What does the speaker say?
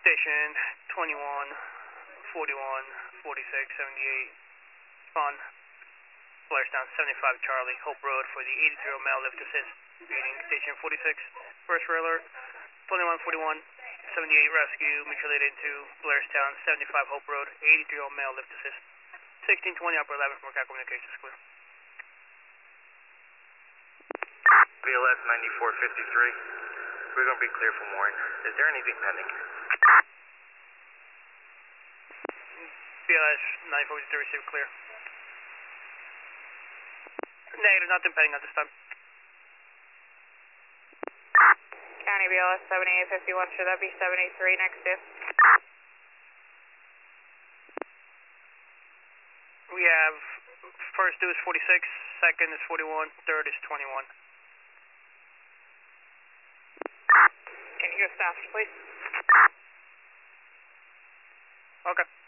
Station 21, 41, 46, 78, Spawn, Blairstown 75 Charlie, Hope Road for the 80 male lift assist, reading Station 46, first alert, 21, 41, 78 rescue, mutually into Blairstown 75 Hope Road, 83 male lift assist, 1620 upper 11 from Cat Communications, clear. BLS 9453. We're going to be clear for mooring. Is there anything pending? BLS 9453 received clear. Negative, nothing pending at this time. County BLS 7851, should that be 783 next to? We have first due is 46, second is 41, third is 21. Can you go faster, please? Okay.